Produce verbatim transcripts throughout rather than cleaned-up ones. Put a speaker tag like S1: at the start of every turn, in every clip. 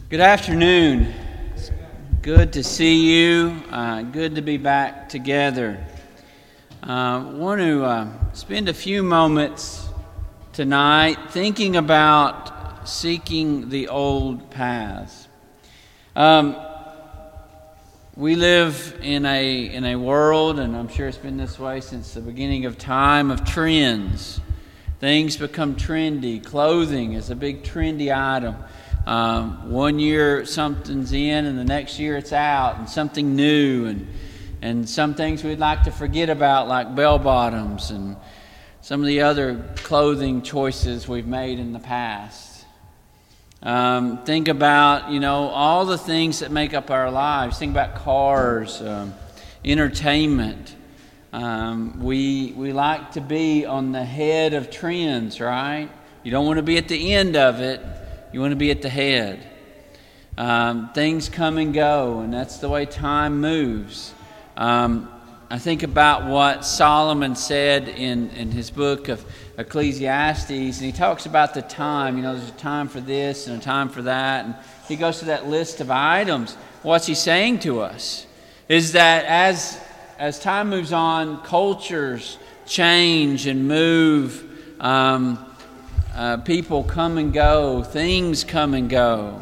S1: Good afternoon. It's good to see you. Uh, good to be back together. I uh, want to uh, spend a few moments tonight thinking about seeking the old paths. Um, we live in a in a world, and I'm sure it's been this way since the beginning of time, of trends. Things become trendy. Clothing is a big trendy item. Um, one year something's in and the next year it's out, and something new, and and some things we'd like to forget about, like bell bottoms and some of the other clothing choices we've made in the past. Um, think about, you know, all the things that make up our lives. Think about cars, um, entertainment. Um, we we like to be on the head of trends, right? You don't want to be at the end of it. You want to be at the head. Um, things come and go, and that's the way time moves. Um, I think about what Solomon said in, in his book of Ecclesiastes, and he talks about the time. You know, there's a time for this and a time for that, and he goes through that list of items. What's he saying to us is that as as time moves on, cultures change and move. Um, Uh, people come and go, things come and go.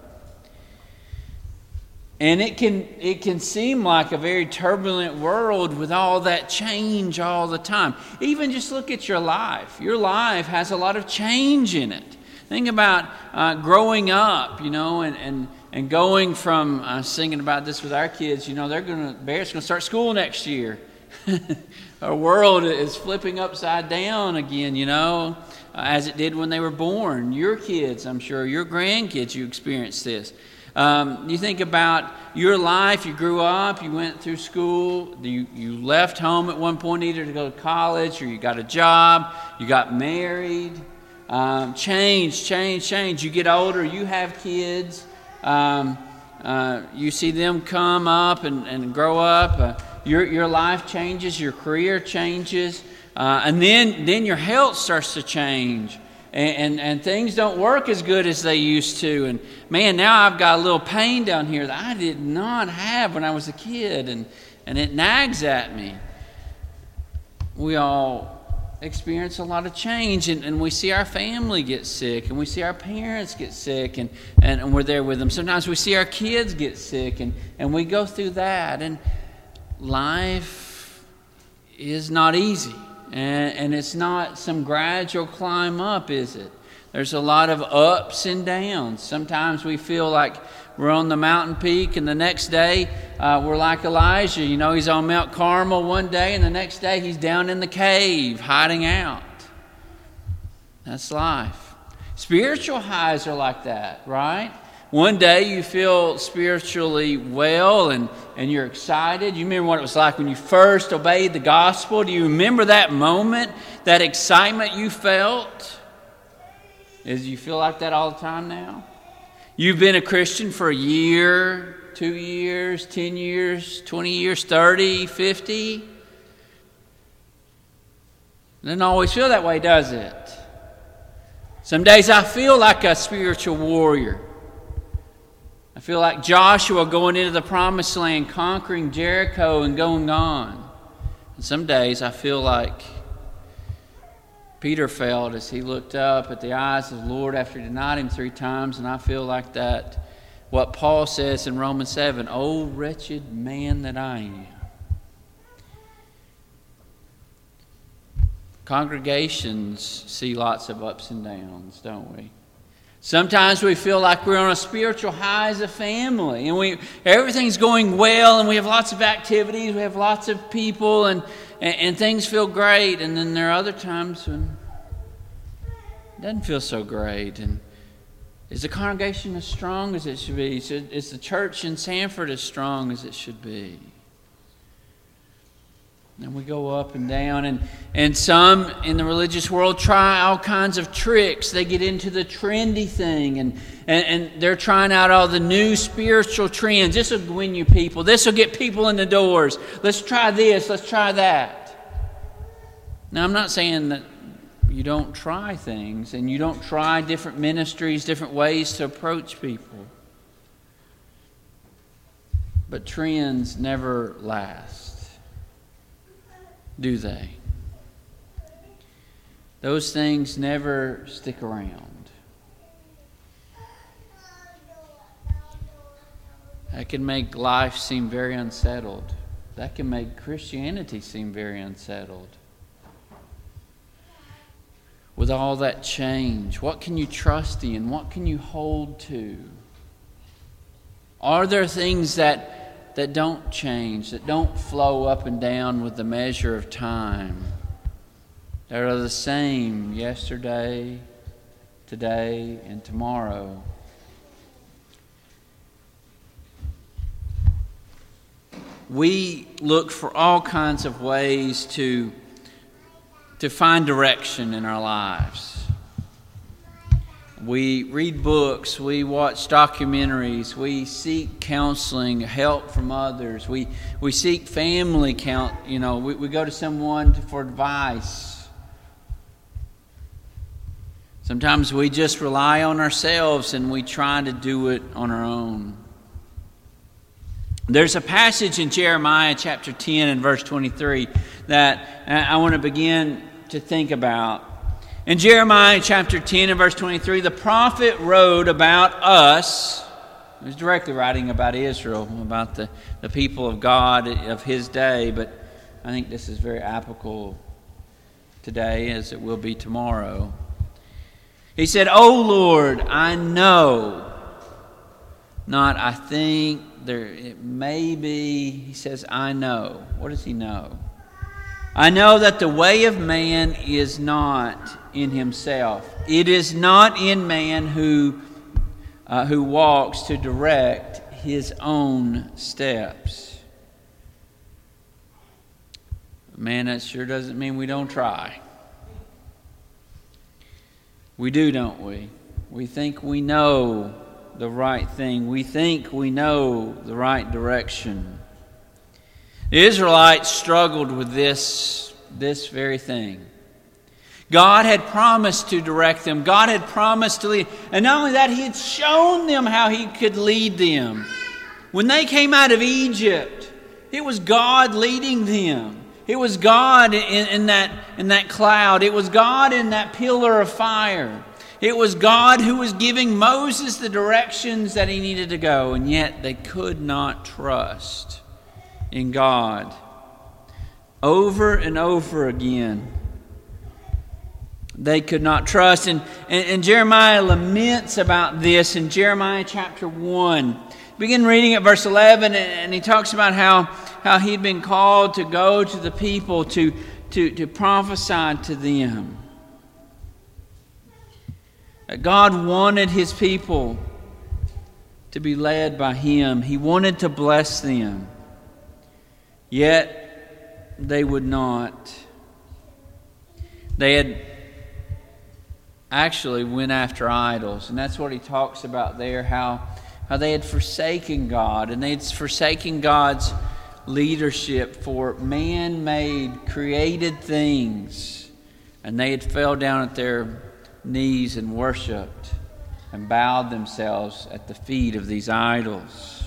S1: And it can it can seem like a very turbulent world with all that change all the time. Even just look at your life. Your life has a lot of change in it. Think about uh, growing up, you know, and, and, and going from, uh, singing about this with our kids, you know, they're going to, Barrett's going to start school next year. Our world is flipping upside down again, you know, as it did when they were born. Your kids, I'm sure, your grandkids, you experienced this. Um, you think about your life. You grew up, you went through school, you, you left home at one point either to go to college, or you got a job, you got married. Um, change, change, change. You get older, you have kids. Um, uh, you see them come up and, and grow up. Uh, Your your life changes, your career changes, uh, and then then your health starts to change, and, and and things don't work as good as they used to. And man, now I've got a little pain down here that I did not have when I was a kid, and and it nags at me. We all experience a lot of change, and, and we see our family get sick, and we see our parents get sick, and, and, and we're there with them. Sometimes we see our kids get sick, and, and we go through that. And life is not easy, and, and it's not some gradual climb up, is it? There's a lot of ups and downs. Sometimes we feel like we're on the mountain peak, and the next day uh, we're like Elijah. You know, he's on Mount Carmel one day, and the next day he's down in the cave hiding out. That's life. Spiritual highs are like that, right? One day you feel spiritually well and, and you're excited. You remember what it was like when you first obeyed the gospel? Do you remember that moment, that excitement you felt? Is you feel like that all the time now? You've been a Christian for a year, two years, ten years, twenty years, thirty, fifty. It doesn't always feel that way, does it? Some days I feel like a spiritual warrior. I feel like Joshua going into the promised land, conquering Jericho and going on. And some days I feel like Peter felt as he looked up at the eyes of the Lord after he denied him three times. And I feel like that, what Paul says in Romans seven, "Oh, wretched man that I am." Congregations see lots of ups and downs, don't we? Sometimes we feel like we're on a spiritual high as a family, and we everything's going well, and we have lots of activities, we have lots of people, and, and, and things feel great. And then there are other times when it doesn't feel so great. And is the congregation as strong as it should be? Is the church in Sanford as strong as it should be? And we go up and down, and, and some in the religious world try all kinds of tricks. They get into the trendy thing, and, and, and they're trying out all the new spiritual trends. This will win you people. This will get people in the doors. Let's try this. Let's try that. Now, I'm not saying that you don't try things, and you don't try different ministries, different ways to approach people. But trends never last, do they? Those things never stick around. That can make life seem very unsettled. That can make Christianity seem very unsettled. With all that change, what can you trust in? What can you hold to? Are there things that, that don't change, that don't flow up and down with the measure of time? That are the same yesterday, today, and tomorrow. We look for all kinds of ways to, to find direction in our lives. We read books, we watch documentaries, we seek counseling, help from others. We we seek family count, you know, we, we go to someone for advice. Sometimes we just rely on ourselves and we try to do it on our own. There's a passage in Jeremiah chapter ten and verse twenty-three that I want to begin to think about. In Jeremiah chapter ten and verse twenty-three, the prophet wrote about us. He was directly writing about Israel, about the, the people of God of his day, but I think this is very applicable today as it will be tomorrow. He said, "O Lord, I know, not I think, there it may be." He says, "I know." What does he know? "I know that the way of man is not in himself. It is not in man who uh, who walks to direct his own steps." Man, that sure doesn't mean we don't try. We do, don't we? We think we know the right thing. We think we know the right direction. The Israelites struggled with this, this very thing. God had promised to direct them. God had promised to lead. And not only that, He had shown them how He could lead them. When they came out of Egypt, it was God leading them. It was God in, in, that, in that cloud. It was God in that pillar of fire. It was God who was giving Moses the directions that he needed to go. And yet they could not trust in God. Over and over again, they could not trust. And, and, and Jeremiah laments about this in Jeremiah chapter one. Begin reading at verse eleven, and he talks about how, how he'd been called to go to the people to, to, to prophesy to them. That God wanted His people to be led by Him. He wanted to bless them. Yet they would not. They had actually went after idols. And that's what he talks about there, how How they had forsaken God, and they had forsaken God's leadership for man-made, created things. And they had fell down at their knees and worshipped and bowed themselves at the feet of these idols.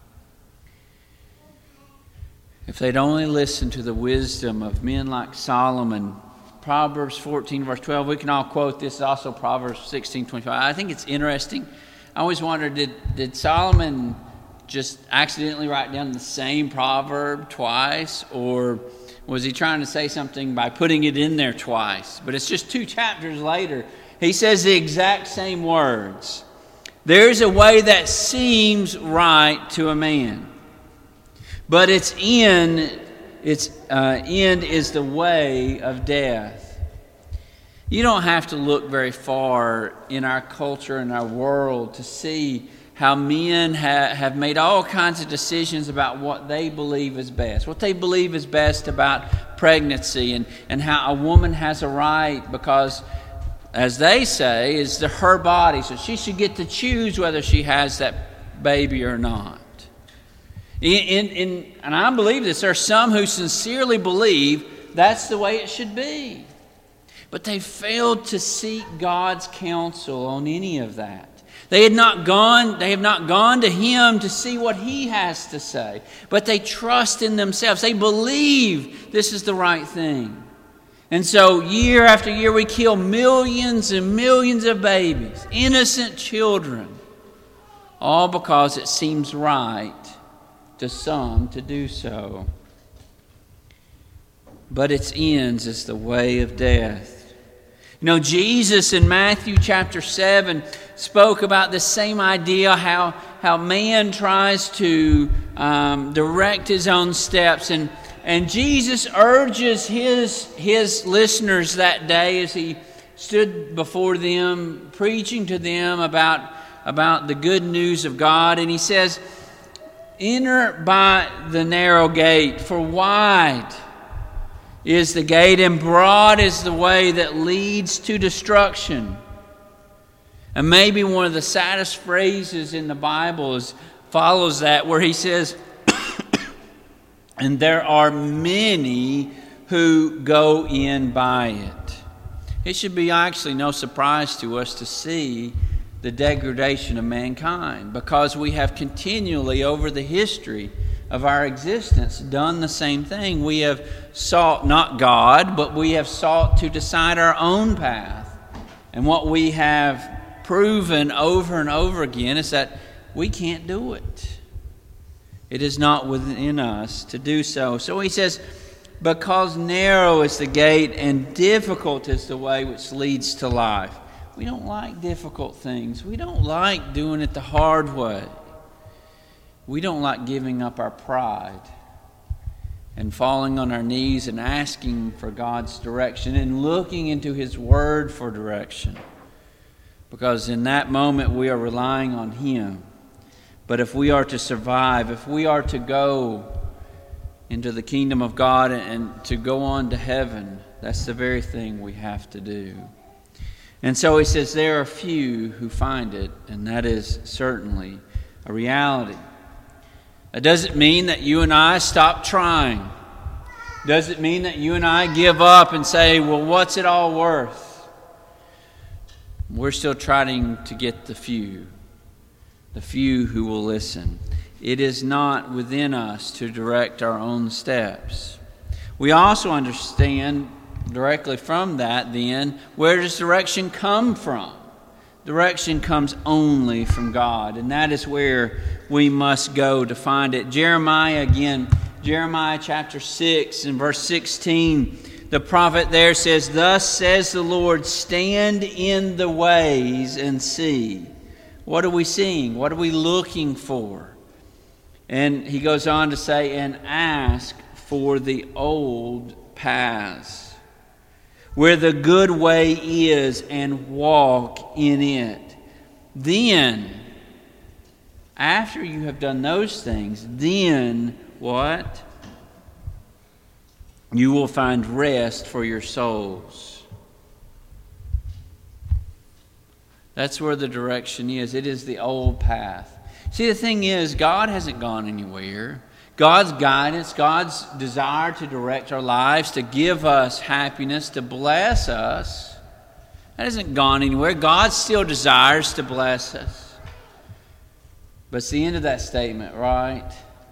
S1: If they'd only listened to the wisdom of men like Solomon, Proverbs fourteen, verse twelve, we can all quote this, also Proverbs sixteen, twenty-five. I think it's interesting. I always wondered, did, did Solomon just accidentally write down the same proverb twice? Or was he trying to say something by putting it in there twice? But it's just two chapters later. He says the exact same words. There's a way that seems right to a man, but its end, its uh, end is the way of death. You don't have to look very far in our culture and our world to see how men ha- have made all kinds of decisions about what they believe is best, what they believe is best about pregnancy, and, and how a woman has a right because, as they say, is the, her body, so she should get to choose whether she has that baby or not. In, in, in, and I believe this. There are some who sincerely believe that's the way it should be. But they failed to seek God's counsel on any of that. They had not gone, they have not gone to him to see what he has to say, but they trust in themselves. They believe this is the right thing. And so year after year we kill millions and millions of babies, innocent children, all because it seems right to some to do so. But its ends is the way of death. You know, Jesus in Matthew chapter seven spoke about the same idea, how, how man tries to um, direct his own steps. And, and Jesus urges his, his listeners that day as he stood before them, preaching to them about, about the good news of God. And he says, "Enter by the narrow gate, for wide is the gate, and broad is the way that leads to destruction." And maybe one of the saddest phrases in the Bible is, follows that, where he says, "And there are many who go in by it." It should be actually no surprise to us to see the degradation of mankind, because we have continually over the history of our existence done the same thing. We have sought not God, but we have sought to decide our own path. And what we have proven over and over again is that we can't do it. It is not within us to do so. So he says, because narrow is the gate and difficult is the way which leads to life. We don't like difficult things. We don't like doing it the hard way. We don't like giving up our pride and falling on our knees and asking for God's direction and looking into His Word for direction. Because in that moment we are relying on Him. But if we are to survive, if we are to go into the kingdom of God and to go on to heaven, that's the very thing we have to do. And so he says there are few who find it, and that is certainly a reality. That doesn't mean that you and I stop trying. Does it mean that you and I give up and say, well, what's it all worth? We're still trying to get the few, the few who will listen. It is not within us to direct our own steps. We also understand directly from that, then, where does direction come from? Direction comes only from God, and that is where we must go to find it. Jeremiah again, Jeremiah chapter six and verse sixteen, the prophet there says, "Thus says the Lord, stand in the ways and see." What are we seeing? What are we looking for? And he goes on to say, "And ask for the old paths, where the good way is, and walk in it." Then, after you have done those things, then what? You will find rest for your souls. That's where the direction is. It is the old path. See, the thing is, God hasn't gone anywhere. God's guidance, God's desire to direct our lives, to give us happiness, to bless us, that hasn't gone anywhere. God still desires to bless us. But it's the end of that statement, right?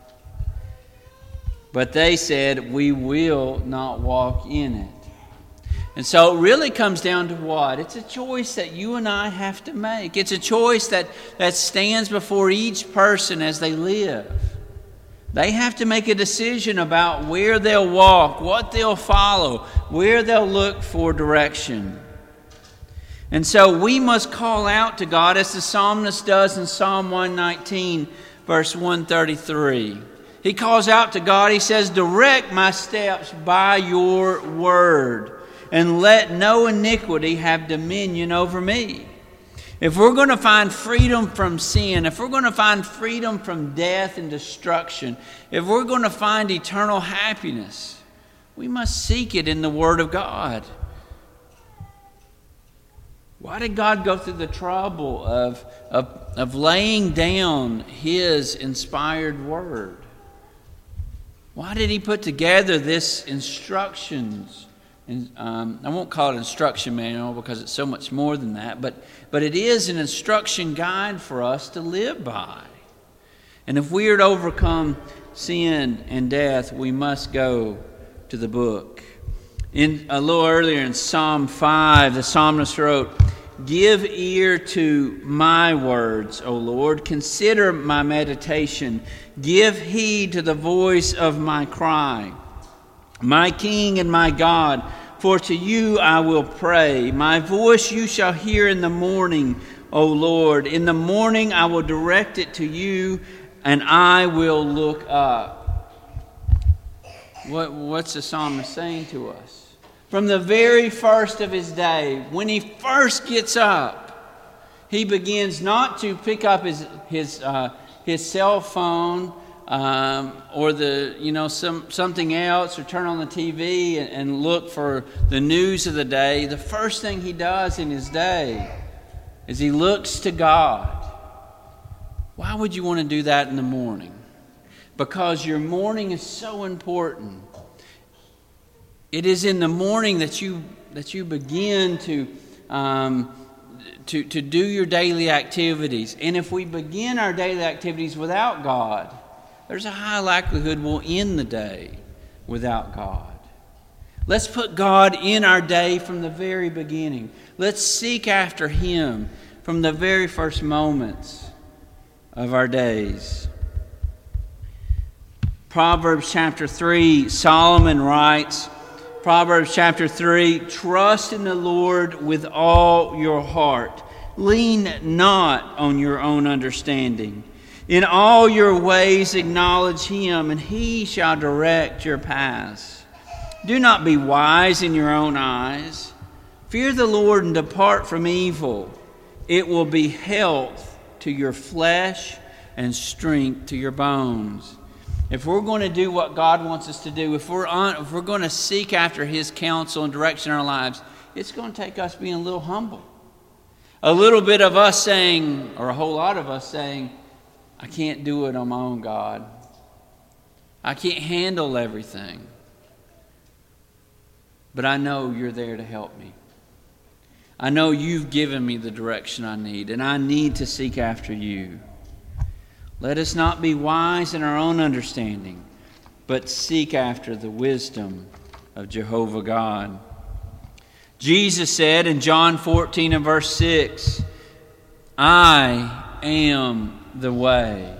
S1: But they said, we will not walk in it. And so it really comes down to what? It's a choice that you and I have to make. It's a choice that, that stands before each person as they live. They have to make a decision about where they'll walk, what they'll follow, where they'll look for direction. And so we must call out to God as the psalmist does in Psalm one nineteen, verse one thirty-three. He calls out to God, he says, "Direct my steps by your word, and let no iniquity have dominion over me." If we're going to find freedom from sin, if we're going to find freedom from death and destruction, if we're going to find eternal happiness, we must seek it in the Word of God. Why did God go through the trouble of, of, of laying down His inspired Word? Why did He put together this instructions And, um, I won't call it an instruction manual because it's so much more than that, but, but it is an instruction guide for us to live by. And if we are to overcome sin and death, we must go to the book. In a little earlier in Psalm five, the psalmist wrote, "Give ear to my words, O Lord. Consider my meditation. Give heed to the voice of my cry. My King and my God, for to you I will pray. My voice you shall hear in the morning, O Lord. In the morning I will direct it to you, and I will look up." What, what's the psalmist saying to us? From the very first of his day, when he first gets up, he begins not to pick up his his uh, his cell phone um, or the you know some something else, or turn on the T V and, and look for the news of the day. The first thing he does in his day is he looks to God. Why would you want to do that in the morning? Because your morning is so important. It is in the morning that you that you begin to um, to to do your daily activities. And if we begin our daily activities without God, there's a high likelihood we'll end the day without God. Let's put God in our day from the very beginning. Let's seek after Him from the very first moments of our days. Proverbs chapter three, Solomon writes, Proverbs chapter three, "Trust in the Lord with all your heart. Lean not on your own understanding. In all your ways acknowledge Him, and He shall direct your paths. Do not be wise in your own eyes. Fear the Lord and depart from evil. It will be health to your flesh and strength to your bones." If we're going to do what God wants us to do, if we're on, if we're going to seek after His counsel and direction in our lives, it's going to take us being a little humble. A little bit of us saying, or a whole lot of us saying, "I can't do it on my own, God. I can't handle everything. But I know You're there to help me. I know You've given me the direction I need, and I need to seek after You." Let us not be wise in our own understanding, but seek after the wisdom of Jehovah God. Jesus said in John fourteen and verse six, "I am the way.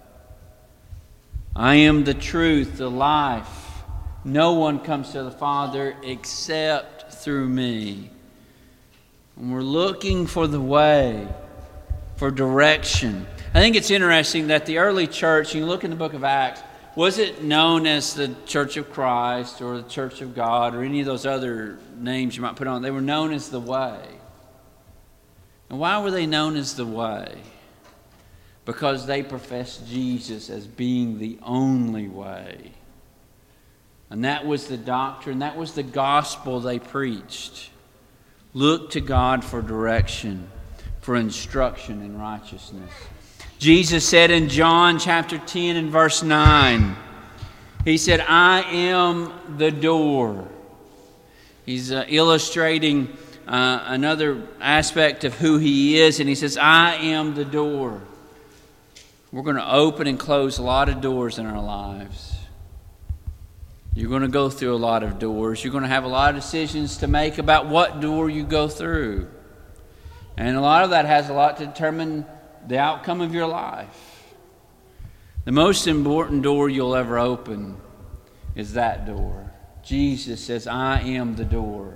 S1: I am the truth, the life. No one comes to the Father except through me." And we're looking for the way, for direction. I think it's interesting that the early church, you look in the book of Acts, was it known as the Church of Christ or the Church of God or any of those other names you might put on? They were known as the Way. And why were they known as the Way? Because they professed Jesus as being the only way. And that was the doctrine, that was the gospel they preached. Look to God for direction, for instruction in righteousness. Jesus said in John chapter ten and verse nine, He said, "I am the door." He's uh, illustrating uh, another aspect of who He is, and He says, "I am the door." We're going to open and close a lot of doors in our lives. You're going to go through a lot of doors. You're going to have a lot of decisions to make about what door you go through. And a lot of that has a lot to determine the outcome of your life. The most important door you'll ever open is that door. Jesus says, "I am the door.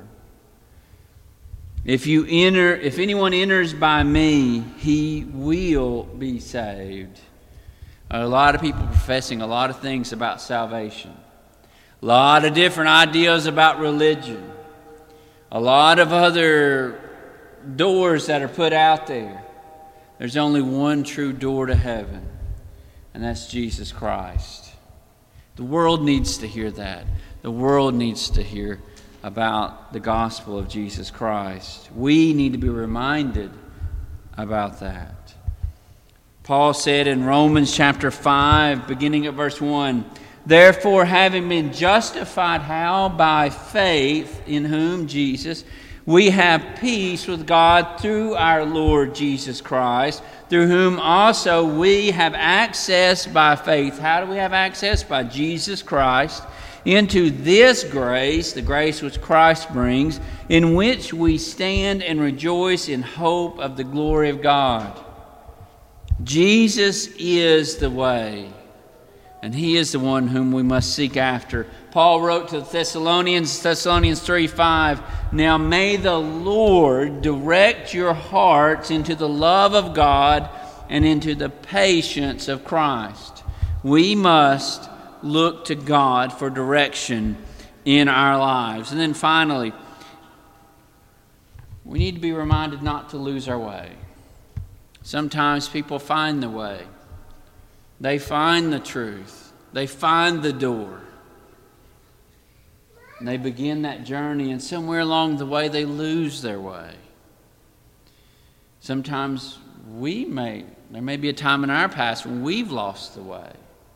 S1: If you enter, if anyone enters by me, he will be saved." A lot of people professing a lot of things about salvation. A lot of different ideas about religion. A lot of other doors that are put out there. There's only one true door to heaven, and that's Jesus Christ. The world needs to hear that. The world needs to hear about the gospel of Jesus Christ. We need to be reminded about that. Paul said in Romans chapter five, beginning at verse one, Therefore, having been justified, how? By faith in whom, Jesus, we have peace with God through our Lord Jesus Christ, through whom also we have access by faith. How do we have access? By Jesus Christ, into this grace, the grace which Christ brings, in which we stand and rejoice in hope of the glory of God. Jesus is the way, and He is the one whom we must seek after. Paul wrote to the Thessalonians, Thessalonians three five, "Now may the Lord direct your hearts into the love of God and into the patience of Christ." We must look to God for direction in our lives. And then finally, we need to be reminded not to lose our way. Sometimes people find the way. They find the truth. They find the door. And they begin that journey, and somewhere along the way they lose their way. Sometimes we may, there may be a time in our past when we've lost the way.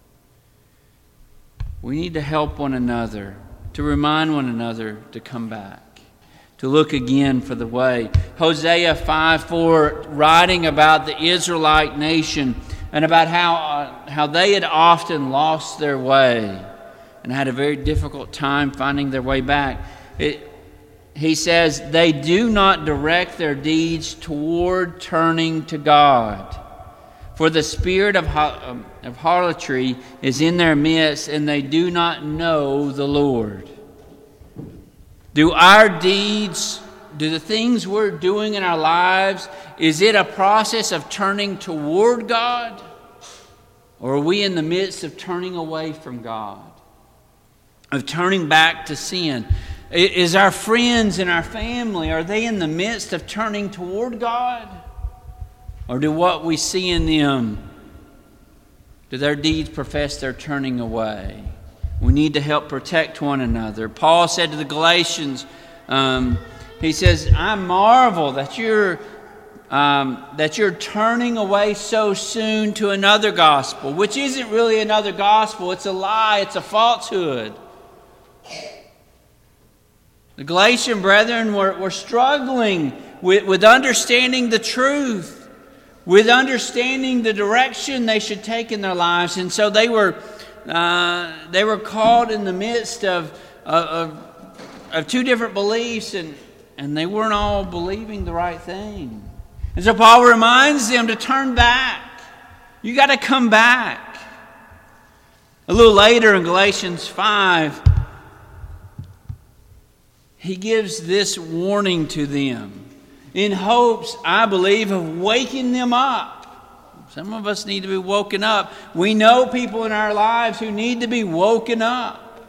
S1: We need to help one another, to remind one another to come back, to look again for the way. Hosea five four, writing about the Israelite nation and about how, uh, how they had often lost their way and had a very difficult time finding their way back. It, he says, they do not direct their deeds toward turning to God. For the spirit of, of harlotry is in their midst, and they do not know the Lord. Do our deeds, do the things we're doing in our lives, is it a process of turning toward God? Or are we in the midst of turning away from God? Of turning back to sin? Is our friends and our family, are they in the midst of turning toward God? Or do what we see in them, do their deeds profess they're turning away? We need to help protect one another. Paul said to the Galatians, um, he says, I marvel that you're, um, that you're turning away so soon to another gospel, which isn't really another gospel. It's a lie. It's a falsehood. The Galatian brethren were, were struggling with, with understanding the truth, with understanding the direction they should take in their lives. And so they were uh, they were caught in the midst of, of, of two different beliefs, and, and they weren't all believing the right thing. And so Paul reminds them to turn back. You got to come back. A little later in Galatians five, he gives this warning to them in hopes, I believe, of waking them up. Some of us need to be woken up. We know people in our lives who need to be woken up.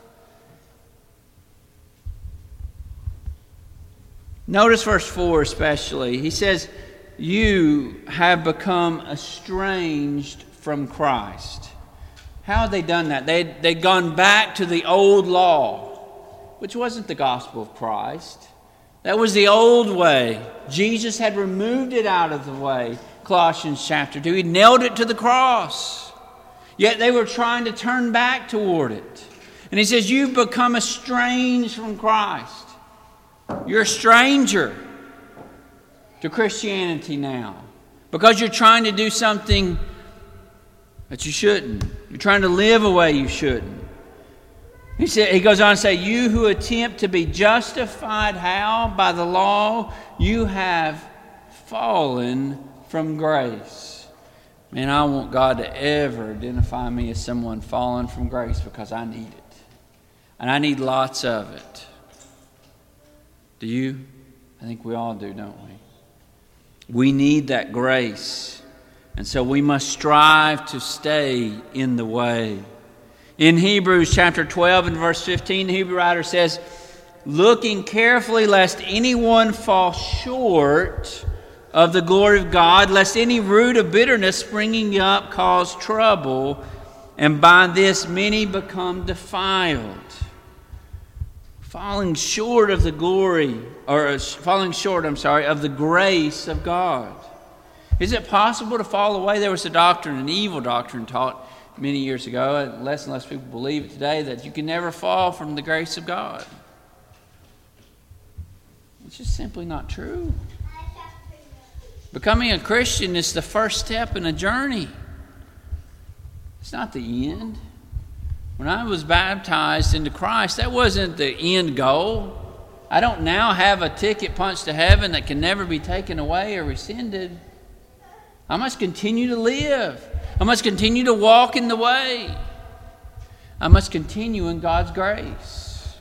S1: Notice verse four especially. He says, you have become estranged from Christ. How had they done that? They'd, they'd gone back to the old law, which wasn't the gospel of Christ. That was the old way. Jesus had removed it out of the way. Colossians chapter two. He nailed it to the cross. Yet they were trying to turn back toward it. And he says, you've become estranged from Christ. You're a stranger to Christianity now, because you're trying to do something that you shouldn't. You're trying to live a way you shouldn't. He said, he goes on to say, you who attempt to be justified, how? By the law, you have fallen from grace. Man, I want God to ever identify me as someone fallen from grace, because I need it. And I need lots of it. Do you? I think we all do, don't we? We need that grace. And so we must strive to stay in the way. In Hebrews chapter twelve and verse fifteen, the Hebrew writer says, looking carefully lest anyone fall short of the glory of God, lest any root of bitterness springing up cause trouble, and by this many become defiled. Falling short of the glory, or falling short, I'm sorry, of the grace of God. Is it possible to fall away? There was a doctrine, an evil doctrine taught many years ago, less and less people believe it today, that you can never fall from the grace of God. It's just simply not true. Becoming a Christian is the first step in a journey. It's not the end. When I was baptized into Christ, that wasn't the end goal. I don't now have a ticket punched to heaven that can never be taken away or rescinded. I must continue to live. I must continue to walk in the way. I must continue in God's grace.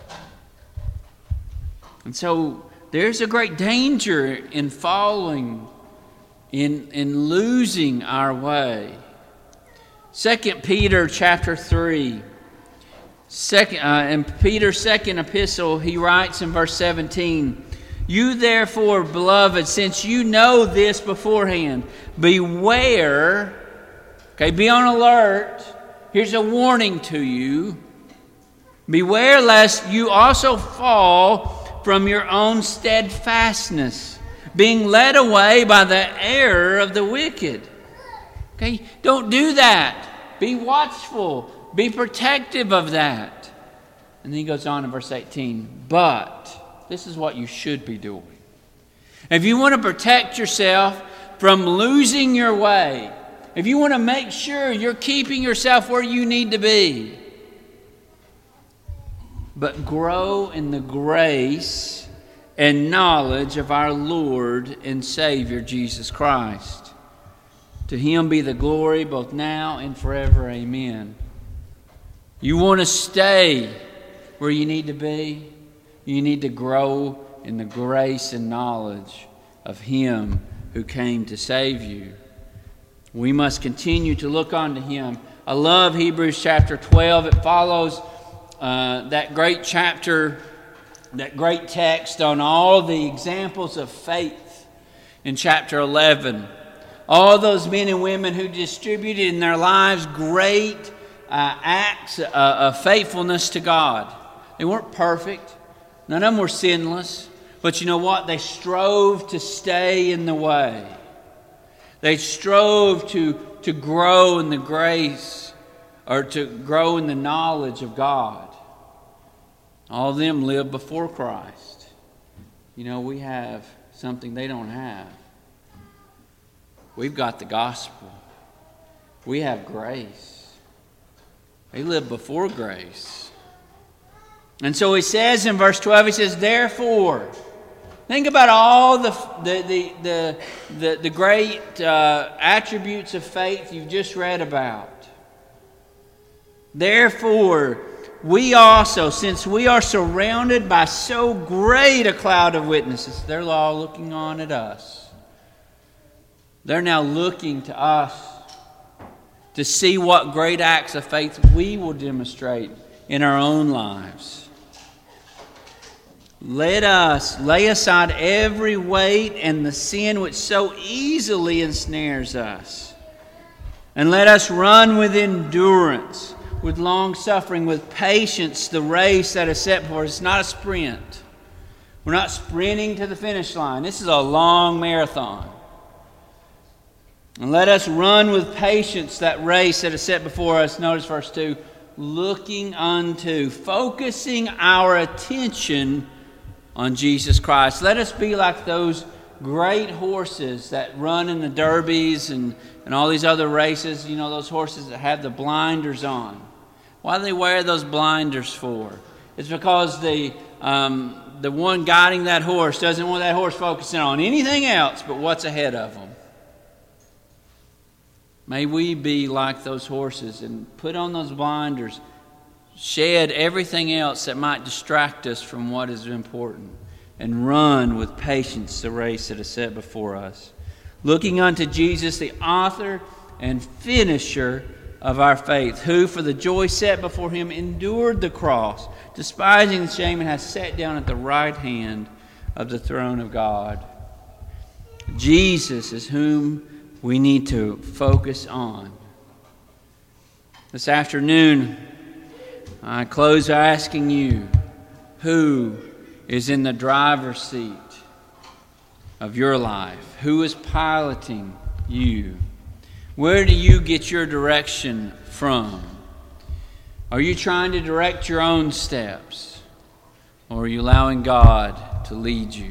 S1: And so there's a great danger in following, in, in losing our way. Second Peter chapter three. Second, uh, in Peter's second epistle, he writes in verse seventeen, "You therefore, beloved, since you know this beforehand, beware," okay, be on alert. Here's a warning to you. "Beware lest you also fall from your own steadfastness, being led away by the error of the wicked." Okay, don't do that. Be watchful. Be protective of that. And then he goes on in verse eighteen, "But this is what you should be doing. If you want to protect yourself from losing your way, if you want to make sure you're keeping yourself where you need to be, but grow in the grace and knowledge of our Lord and Savior Jesus Christ. To Him be the glory both now and forever. Amen." You want to stay where you need to be? You need to grow in the grace and knowledge of Him who came to save you. We must continue to look unto Him. I love Hebrews chapter twelve. It follows uh, that great chapter, that great text on all the examples of faith in chapter eleven. All those men and women who distributed in their lives great uh, acts uh, of faithfulness to God. They weren't perfect. None of them were sinless. But you know what? They strove to stay in the way. They strove to, to grow in the grace, or to grow in the knowledge of God. All of them lived before Christ. You know, we have something they don't have. We've got the gospel. We have grace. They lived before grace. And so he says in verse twelve, he says, "Therefore," think about all the the the the, the, the great uh, attributes of faith you've just read about. "Therefore, we also, since we are surrounded by so great a cloud of witnesses," they're all looking on at us. They're now looking to us to see what great acts of faith we will demonstrate in our own lives. "Let us lay aside every weight and the sin which so easily ensnares us. And let us run with endurance, with long suffering, with patience, the race that is set before us." It's not a sprint. We're not sprinting to the finish line. This is a long marathon. "And let us run with patience that race that is set before us." Notice verse two. "Looking unto," focusing our attention on Jesus Christ. Let us be like those great horses that run in the derbies and, and all these other races. You know, those horses that have the blinders on. Why do they wear those blinders for? It's because the, um, the one guiding that horse doesn't want that horse focusing on anything else but what's ahead of them. May we be like those horses and put on those blinders, shed everything else that might distract us from what is important, and run with patience the race that is set before us. Looking unto Jesus, the author and finisher of our faith, who for the joy set before Him endured the cross, despising the shame, and has sat down at the right hand of the throne of God. Jesus is whom we need to focus on. This afternoon, I close by asking you, who is in the driver's seat of your life? Who is piloting you? Where do you get your direction from? Are you trying to direct your own steps? Or are you allowing God to lead you?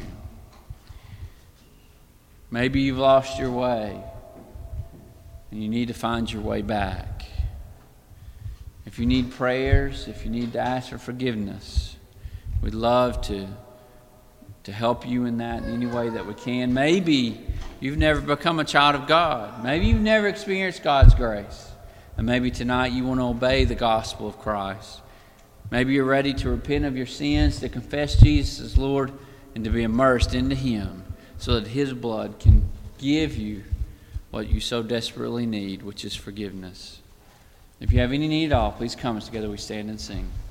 S1: Maybe you've lost your way and you need to find your way back. If you need prayers, if you need to ask for forgiveness, we'd love to, to help you in that in any way that we can. Maybe you've never become a child of God. Maybe you've never experienced God's grace. And maybe tonight you want to obey the gospel of Christ. Maybe you're ready to repent of your sins, to confess Jesus as Lord, and to be immersed into Him so that His blood can give you what you so desperately need, which is forgiveness. If you have any need at all, please come as together we stand and sing.